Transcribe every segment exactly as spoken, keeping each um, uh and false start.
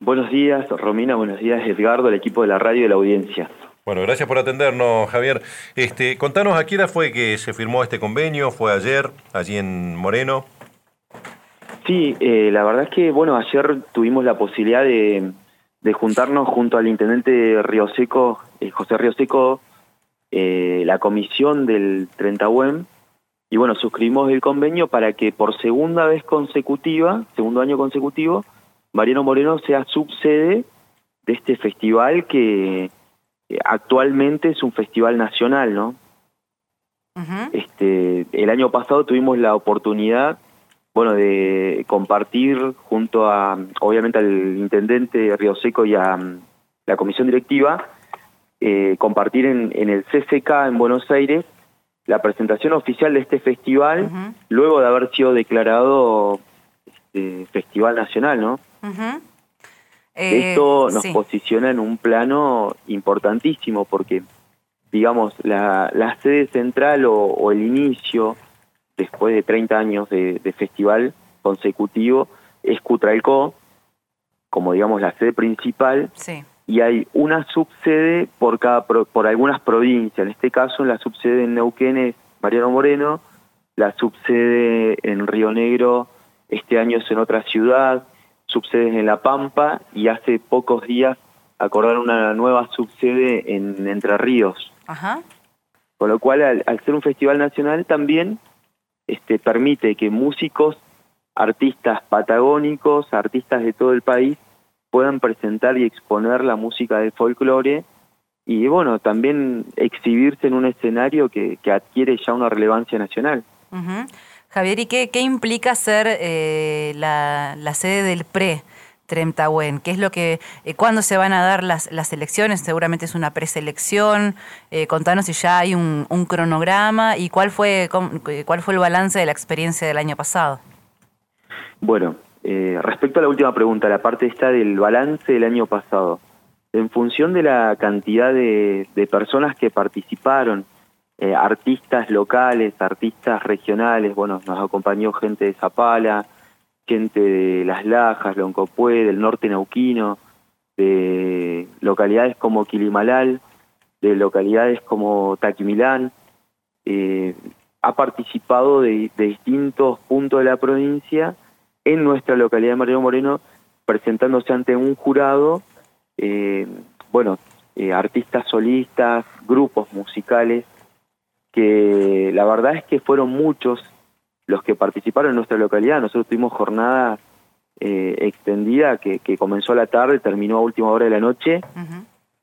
Buenos días, Romina, buenos días, Edgardo, el equipo de la radio y de la audiencia. Bueno, gracias por atendernos, Javier. Este, contanos, ¿a qué hora fue que se firmó este convenio? ¿Fue ayer, allí en Moreno? Sí, eh, la verdad es que, bueno, ayer tuvimos la posibilidad de, de juntarnos junto al intendente Río Seco, eh, José Río Seco, eh, la comisión del treinta U E M, y bueno, suscribimos el convenio para que por segunda vez consecutiva, segundo año consecutivo, Mariano Moreno sea subsede de este festival que eh, actualmente es un festival nacional, ¿no? Uh-huh. Este, el año pasado tuvimos la oportunidad, bueno, de compartir junto a, obviamente, al intendente Río Seco y a um, la comisión directiva, eh, compartir en, en el C C K en Buenos Aires la presentación oficial de este festival, uh-huh. luego de haber sido declarado este, festival nacional, ¿no? Uh-huh. eh, Esto nos sí. posiciona en un plano importantísimo porque, digamos, la, la sede central o, o el inicio, después de treinta años de, de festival consecutivo, es Cutralcó, como digamos la sede principal, sí. y hay una subsede por cada pro, por algunas provincias. En este caso, la subsede en Neuquén es Mariano Moreno, la subsede en Río Negro este año es en otra ciudad, subsedes en La Pampa, y hace pocos días acordaron una nueva subsede en Entre Ríos. Ajá. Con lo cual, al, al ser un festival nacional, también este, permite que músicos, artistas patagónicos, artistas de todo el país, puedan presentar y exponer la música del folclore y, bueno, también exhibirse en un escenario que, que adquiere ya una relevancia nacional. Uh-huh. Javier, ¿y qué, qué implica ser eh, la, la sede del pre treinta U E M? ¿Qué es lo que, eh, cuándo se van a dar las, las elecciones? Seguramente es una preselección. Eh, contanos si ya hay un, un cronograma y cuál fue, cuál fue el balance de la experiencia del año pasado. Bueno, eh, respecto a la última pregunta, la parte esta del balance del año pasado, en función de la cantidad de, de personas que participaron, eh, artistas locales, artistas regionales, bueno, nos acompañó gente de Zapala, gente de Las Lajas, Loncopué, del norte neuquino, de localidades como Quilimalal, de localidades como Taquimilán, eh, ha participado de, de distintos puntos de la provincia en nuestra localidad de Mariano Moreno, presentándose ante un jurado, eh, bueno, eh, artistas solistas, grupos musicales, que la verdad es que fueron muchos los que participaron en nuestra localidad. Nosotros tuvimos jornada eh, extendida que, que comenzó a la tarde, terminó a última hora de la noche, uh-huh.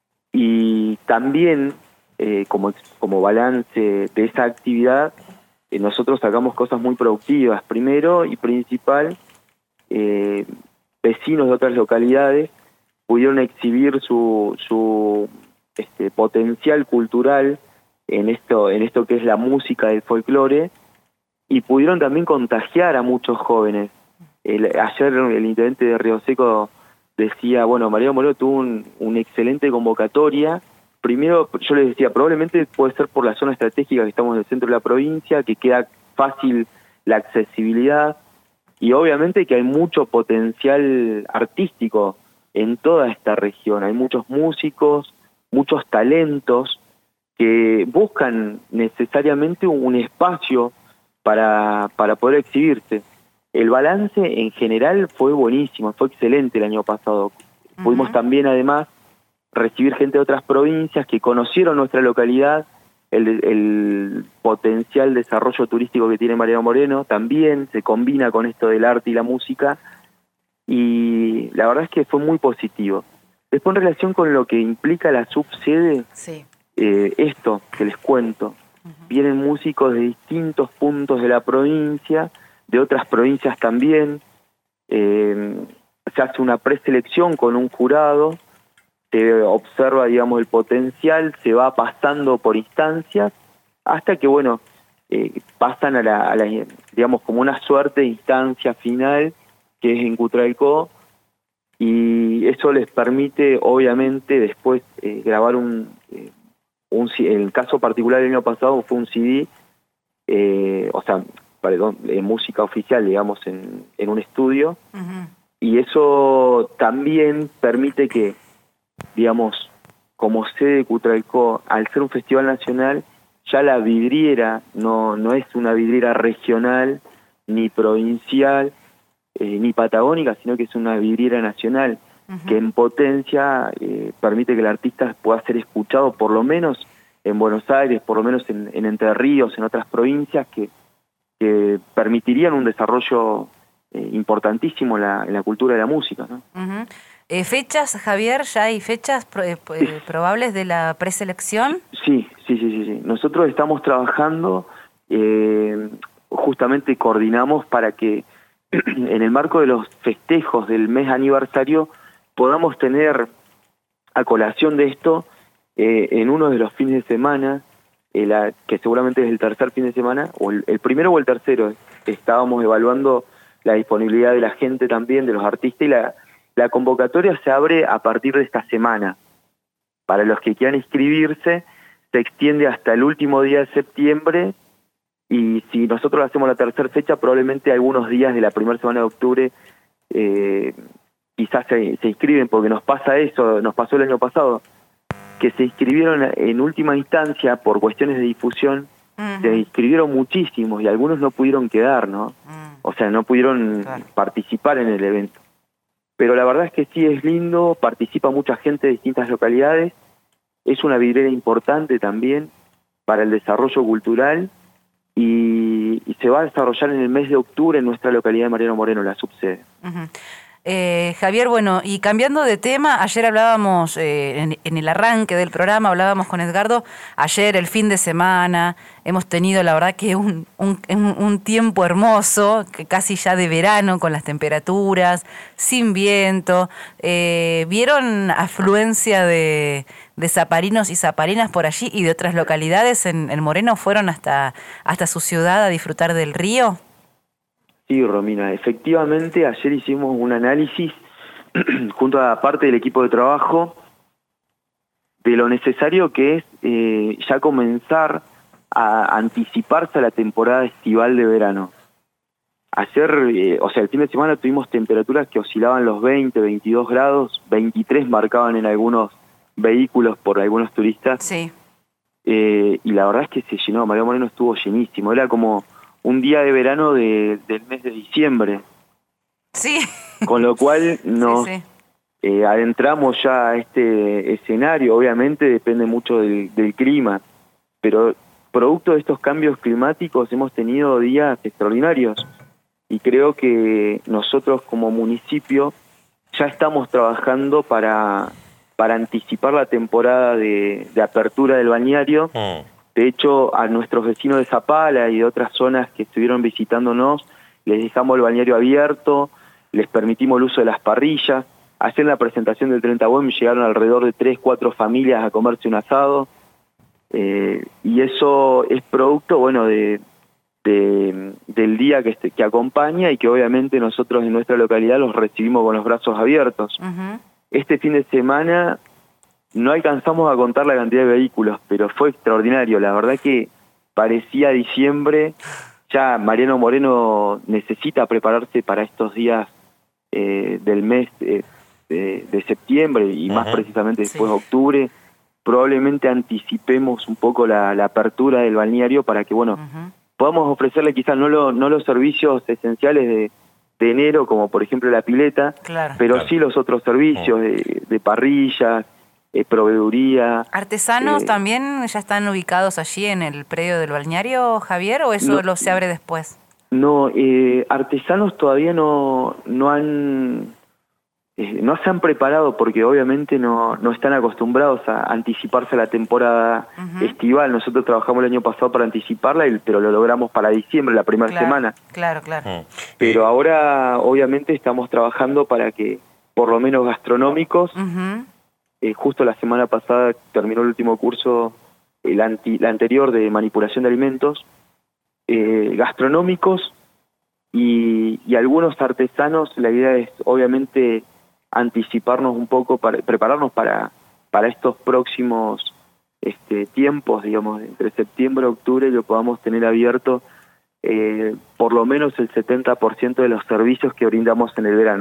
y también eh, como, como balance de esa actividad, eh, nosotros sacamos cosas muy productivas. Primero y principal, eh, vecinos de otras localidades pudieron exhibir su, su este, potencial cultural en esto, en esto que es la música del folclore, y pudieron también contagiar a muchos jóvenes. El, ayer el intendente de Río Seco decía, bueno, Mariano Moreno tuvo un, un excelente convocatoria. Primero, yo les decía, probablemente puede ser por la zona estratégica que estamos en el centro de la provincia, que queda fácil la accesibilidad, y obviamente que hay mucho potencial artístico en toda esta región. Hay muchos músicos, muchos talentos que buscan necesariamente un espacio para, para poder exhibirse. El balance en general fue buenísimo, fue excelente el año pasado. Uh-huh. Pudimos también, además, recibir gente de otras provincias que conocieron nuestra localidad, el, el potencial desarrollo turístico que tiene Mariano Moreno también se combina con esto del arte y la música, y la verdad es que fue muy positivo. Después, en relación con lo que implica la subsede, sí. eh, esto que les cuento, uh-huh. vienen músicos de distintos puntos de la provincia, de otras provincias también, eh, se hace una preselección con un jurado, se observa, digamos, el potencial, se va pasando por instancias, hasta que, bueno, eh, pasan a la, a la, digamos, como una suerte de instancia final, que es en Cutralcó, y eso les permite, obviamente, después eh, grabar un, eh, un... El caso particular del año pasado fue un C D, eh, o sea, perdón, eh, música oficial, digamos, en, en un estudio, uh-huh. y eso también permite que, digamos, como sede de Cutralcó, al ser un festival nacional, ya la vidriera no, no es una vidriera regional, ni provincial, eh, ni patagónica, sino que es una vidriera nacional, uh-huh. que en potencia eh, permite que el artista pueda ser escuchado, por lo menos en Buenos Aires, por lo menos en, en Entre Ríos, en otras provincias, que, que permitirían un desarrollo eh, importantísimo en la, en la cultura de la música, ¿no? Uh-huh. Eh, ¿Fechas, Javier? ¿Ya hay fechas pro, eh, sí. probables de la preselección? Sí, sí, sí, sí, sí. Nosotros estamos trabajando, eh, justamente coordinamos para que en el marco de los festejos del mes aniversario podamos tener a colación de esto eh, en uno de los fines de semana, eh, la, que seguramente es el tercer fin de semana, o el, el primero o el tercero. Estábamos evaluando la disponibilidad de la gente también, de los artistas, y la La convocatoria se abre a partir de esta semana. Para los que quieran inscribirse, se extiende hasta el último día de septiembre, y si nosotros hacemos la tercera fecha, probablemente algunos días de la primera semana de octubre eh, quizás se, se inscriben, porque nos pasa eso, nos pasó el año pasado, que se inscribieron en última instancia por cuestiones de difusión, uh-huh. se inscribieron muchísimos y algunos no pudieron quedar, ¿no? Uh-huh. O sea, no pudieron claro. participar en el evento. Pero la verdad es que sí es lindo, participa mucha gente de distintas localidades, es una vidriera importante también para el desarrollo cultural, y, y se va a desarrollar en el mes de octubre en nuestra localidad de Mariano Moreno, la subsede. Uh-huh. Eh, Javier, bueno, y cambiando de tema, ayer hablábamos, eh, en, en el arranque del programa, hablábamos con Edgardo, ayer el fin de semana, hemos tenido la verdad que un, un, un tiempo hermoso, que casi ya de verano, con las temperaturas, sin viento. Eh, ¿Vieron afluencia de, de zaparinos y zaparinas por allí y de otras localidades en, en Moreno? ¿Fueron hasta, hasta su ciudad a disfrutar del río? Sí, Romina, efectivamente ayer hicimos un análisis junto a parte del equipo de trabajo de lo necesario que es eh, ya comenzar a anticiparse a la temporada estival de verano. Ayer, eh, o sea, el fin de semana tuvimos temperaturas que oscilaban los veinte, veintidós grados, veintitrés marcaban en algunos vehículos por algunos turistas. Sí. Eh, y la verdad es que se llenó, Mariano Moreno estuvo llenísimo, era como un día de verano de, del mes de diciembre. Sí. Con lo cual nos sí, sí. Eh, adentramos ya a este escenario. Obviamente depende mucho del, del clima, pero producto de estos cambios climáticos hemos tenido días extraordinarios, y creo que nosotros como municipio ya estamos trabajando para, para anticipar la temporada de, de apertura del balneario. Mm. De hecho, a nuestros vecinos de Zapala y de otras zonas que estuvieron visitándonos, les dejamos el balneario abierto, les permitimos el uso de las parrillas. Ayer en la presentación del treinta Buen llegaron alrededor de tres, cuatro familias a comerse un asado. Eh, y eso es producto, bueno, de, de del día que, este, que acompaña, y que obviamente nosotros en nuestra localidad los recibimos con los brazos abiertos. Uh-huh. Este fin de semana no alcanzamos a contar la cantidad de vehículos, pero fue extraordinario. La verdad que parecía diciembre. Ya Mariano Moreno necesita prepararse para estos días eh, del mes eh, de, de septiembre, y uh-huh. más precisamente después de sí. octubre. Probablemente anticipemos un poco la, la apertura del balneario para que, bueno, uh-huh. podamos ofrecerle quizás no, lo, no los servicios esenciales de, de enero, como por ejemplo la pileta, claro. pero claro. sí los otros servicios uh-huh. de, de parrillas, Eh, proveeduría. ¿Artesanos eh, también ya están ubicados allí en el predio del balneario, Javier, o eso no, lo se abre después? No, eh, artesanos todavía no no han eh, no se han preparado, porque obviamente no no están acostumbrados a anticiparse a la temporada uh-huh. estival. Nosotros trabajamos el año pasado para anticiparla, pero lo logramos para diciembre, la primera claro, semana. Claro, claro. Uh-huh. Pero ahora obviamente estamos trabajando para que por lo menos gastronómicos. Uh-huh. Eh, justo la semana pasada terminó el último curso, el anti, la anterior de manipulación de alimentos, eh, gastronómicos y, y algunos artesanos. La idea es obviamente anticiparnos un poco, para prepararnos para, para estos próximos este, tiempos, digamos, entre septiembre y octubre, lo podamos tener abierto eh, por lo menos el setenta por ciento de los servicios que brindamos en el verano.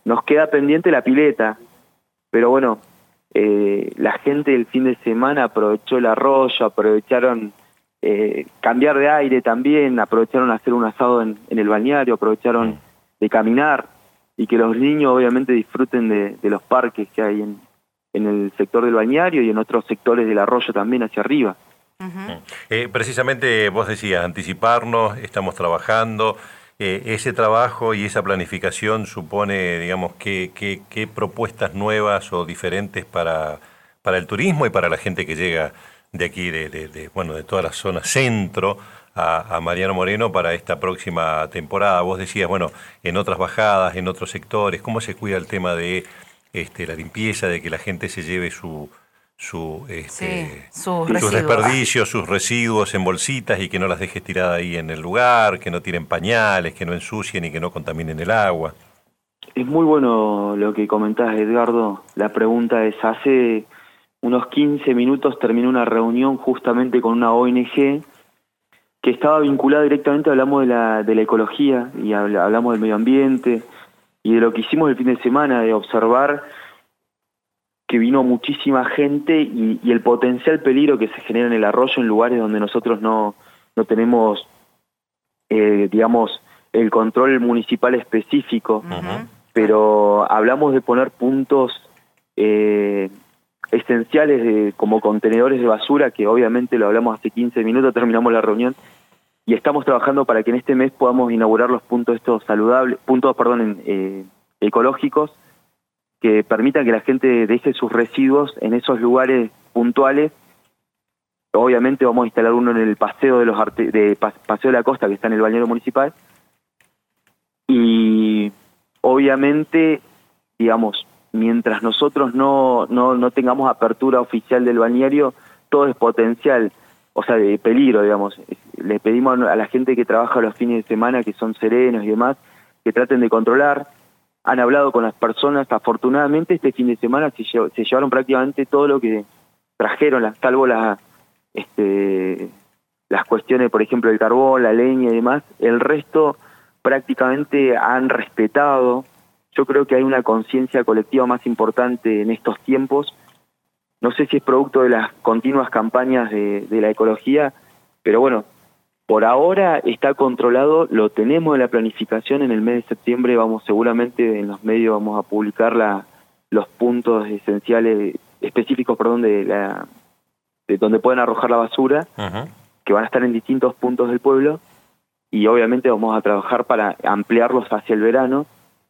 nos queda pendiente la pileta, pero bueno, eh, la gente el fin de semana aprovechó el arroyo, aprovecharon eh, cambiar de aire también, aprovecharon hacer un asado en, en el balneario, aprovecharon de caminar, y que los niños obviamente disfruten de, de los parques que hay en, en el sector del balneario y en otros sectores del arroyo también hacia arriba. Uh-huh. Eh, precisamente vos decías, anticiparnos, estamos trabajando, eh, ese trabajo y esa planificación supone, digamos, qué, qué, qué propuestas nuevas o diferentes para, para el turismo y para la gente que llega de aquí, de, de, de, bueno, de toda la zona centro, A, a Mariano Moreno para esta próxima temporada. Vos decías, bueno, en otras bajadas, en otros sectores, ¿cómo se cuida el tema de este, la limpieza, de que la gente se lleve su, su, este, sí, sus, sus residuos. desperdicios, sus residuos en bolsitas y que no las dejes tiradas ahí en el lugar, que no tiren pañales, que no ensucien y que no contaminen el agua? Es muy bueno lo que comentás, Edgardo. La pregunta es, hace unos quince minutos terminó una reunión justamente con una O N G que estaba vinculada directamente, hablamos de la, de la ecología y hablamos del medio ambiente y de lo que hicimos el fin de semana, de observar que vino muchísima gente y, y el potencial peligro que se genera en el arroyo en lugares donde nosotros no, no tenemos, eh, digamos, el control municipal específico, uh-huh. pero hablamos de poner puntos eh, esenciales de, como contenedores de basura, que obviamente lo hablamos hace quince minutos, terminamos la reunión, y estamos trabajando para que en este mes podamos inaugurar los puntos estos saludables, puntos, perdón, eh, ecológicos, que permitan que la gente deje sus residuos en esos lugares puntuales. Obviamente vamos a instalar uno en el paseo de los arte, de Paseo de la Costa, que está en el balneario municipal, y obviamente, digamos, mientras nosotros no, no, no tengamos apertura oficial del balneario, todo es potencial, o sea, de peligro, digamos. Le pedimos a la gente que trabaja los fines de semana, que son serenos y demás, que traten de controlar. Han hablado con las personas, afortunadamente este fin de semana se, llev se llevaron prácticamente todo lo que trajeron, salvo la, este, las cuestiones, por ejemplo, el carbón, la leña y demás. El resto prácticamente han respetado. Yo creo que hay una conciencia colectiva más importante en estos tiempos. No sé si es producto de las continuas campañas de, de la ecología, pero bueno, por ahora está controlado, lo tenemos en la planificación. En el mes de septiembre vamos, seguramente en los medios vamos a publicar la, los puntos esenciales, específicos, perdón, de, la, de donde pueden arrojar la basura, uh-huh. que van a estar en distintos puntos del pueblo, y obviamente vamos a trabajar para ampliarlos hacia el verano.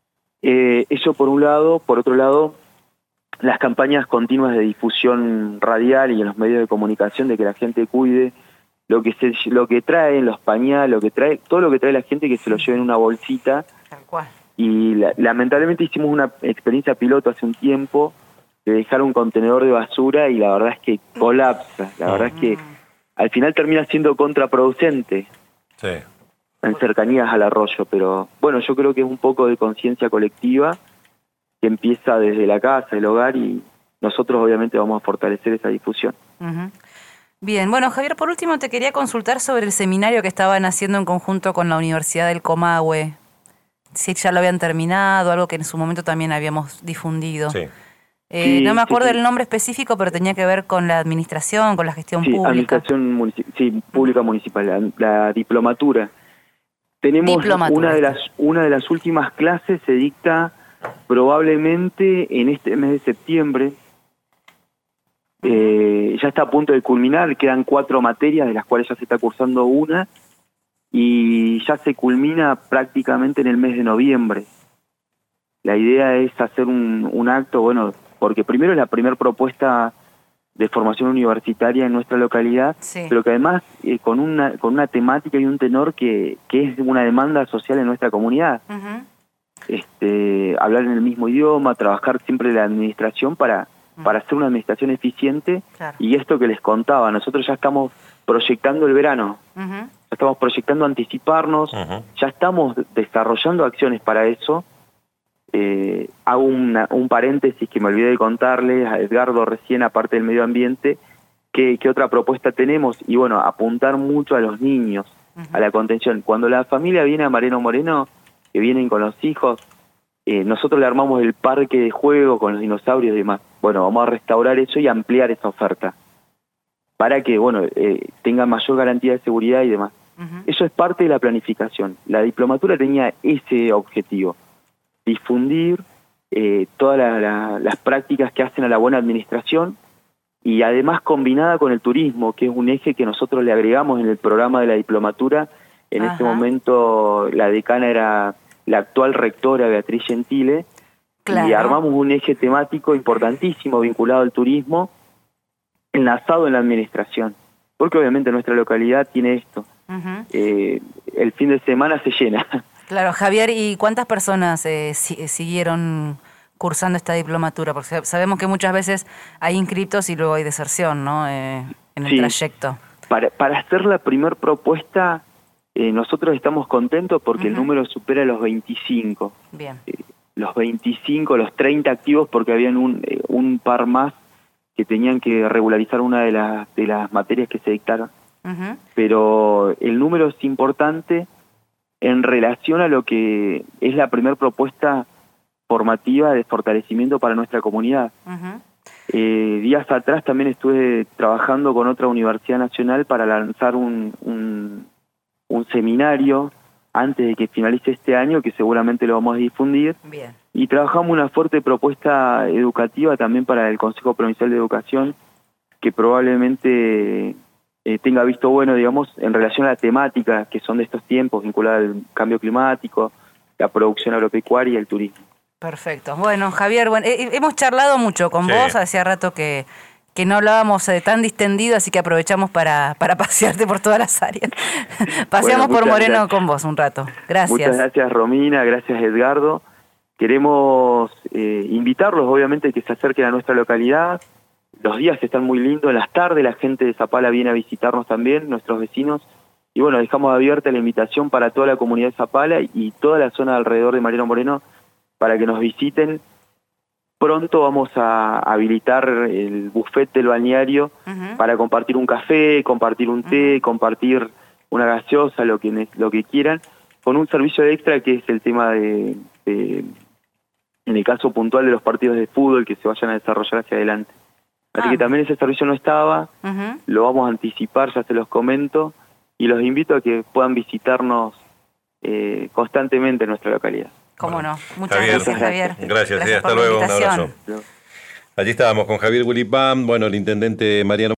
Eh, eso por un lado. Por otro lado, las campañas continuas de difusión radial y en los medios de comunicación de que la gente cuide lo que se, lo que traen los pañales, lo que trae, todo lo que trae la gente, que se lo lleve en una bolsita. Tal cual. Y la, lamentablemente hicimos una experiencia piloto hace un tiempo de dejar un contenedor de basura y la verdad es que colapsa. La verdad es que al final termina siendo contraproducente. Sí. En cercanías al arroyo, pero bueno, yo creo que es un poco de conciencia colectiva que empieza desde la casa, el hogar, y nosotros obviamente vamos a fortalecer esa difusión. Uh-huh. Bien, bueno, Javier, por último te quería consultar sobre el seminario que estaban haciendo en conjunto con la Universidad del Comahue, si ya lo habían terminado, algo que en su momento también habíamos difundido. Sí. Eh, sí, no me acuerdo sí, sí. el nombre específico, pero tenía que ver con la administración, con la gestión sí, pública. Administración munici- sí, pública municipal, la, la diplomatura. Tenemos Diplomatura. una de las una de las últimas clases se dicta probablemente en este mes de septiembre. Eh, ya está a punto de culminar, quedan cuatro materias de las cuales ya se está cursando una y ya se culmina prácticamente en el mes de noviembre. La idea es hacer un, un acto, bueno, porque primero es la primera propuesta de formación universitaria en nuestra localidad, sí. pero que además eh, con una con una temática y un tenor que, que es una demanda social en nuestra comunidad. Uh-huh. Este, hablar en el mismo idioma, trabajar siempre la administración para, uh-huh. para hacer una administración eficiente. Claro. Y esto que les contaba, nosotros ya estamos proyectando el verano, uh-huh. ya estamos proyectando anticiparnos, uh-huh. ya estamos desarrollando acciones para eso. Eh, hago una, un paréntesis que me olvidé de contarles a Edgardo recién, aparte del medio ambiente, ¿qué, qué otra propuesta tenemos? Y bueno, apuntar mucho a los niños, uh-huh. a la contención. Cuando la familia viene a Mariano Moreno, que vienen con los hijos, eh, nosotros le armamos el parque de juego con los dinosaurios y demás. Bueno, vamos a restaurar eso y ampliar esa oferta para que, bueno, eh, tenga mayor garantía de seguridad y demás. Uh-huh. Eso es parte de la planificación. La diplomatura tenía ese objetivo, difundir eh, todas la, la, las prácticas que hacen a la buena administración y además combinada con el turismo, que es un eje que nosotros le agregamos en el programa de la diplomatura. En Ajá. ese momento la decana era la actual rectora Beatriz Gentile, claro. y armamos un eje temático importantísimo vinculado al turismo, enlazado en la administración, porque obviamente nuestra localidad tiene esto. Uh-huh. eh, el fin de semana se llena. Claro, Javier, ¿y cuántas personas eh, si, siguieron cursando esta diplomatura? Porque sabemos que muchas veces hay inscriptos y luego hay deserción, ¿no? Eh, en el sí. trayecto. Para, para hacer la primer propuesta, eh, nosotros estamos contentos porque uh-huh. el número supera los veinticinco. Bien. Eh, los veinticinco, los treinta activos, porque habían un, eh, un par más que tenían que regularizar una de las, de las materias que se dictaron. Uh-huh. Pero el número es importante en relación a lo que es la primera propuesta formativa de fortalecimiento para nuestra comunidad. Uh-huh. Eh, días atrás también estuve trabajando con otra universidad nacional para lanzar un, un, un seminario antes de que finalice este año, que seguramente lo vamos a difundir. Bien. Y trabajamos una fuerte propuesta educativa también para el Consejo Provincial de Educación, que probablemente eh, tenga visto bueno, digamos, en relación a la temática que son de estos tiempos, vinculada al cambio climático, la producción agropecuaria y el turismo. Perfecto. Bueno, Javier, bueno, eh, hemos charlado mucho con sí. vos, hacía rato que, que no hablábamos eh, tan distendido, así que aprovechamos para, para pasearte por todas las áreas. Paseamos bueno, por Moreno gracias. Con vos un rato. Gracias. Muchas gracias, Romina, gracias, Edgardo. Queremos eh, invitarlos, obviamente, que se acerquen a nuestra localidad. Los días están muy lindos, en las tardes la gente de Zapala viene a visitarnos también, nuestros vecinos. Y bueno, dejamos abierta la invitación para toda la comunidad de Zapala y toda la zona alrededor de Mariano Moreno para que nos visiten. Pronto vamos a habilitar el buffet del balneario uh-huh. para compartir un café, compartir un té, uh-huh. compartir una gaseosa, lo que, lo que quieran, con un servicio extra que es el tema de... de en el caso puntual de los partidos de fútbol que se vayan a desarrollar hacia adelante. Así ah. que también ese servicio no estaba, uh-huh. lo vamos a anticipar, ya se los comento, y los invito a que puedan visitarnos eh, constantemente en nuestra localidad. Cómo no. Muchas Javier, gracias, Javier. Gracias, gracias sí, hasta luego, un abrazo. Allí estábamos con Javier Wilipam, bueno, el intendente Mariano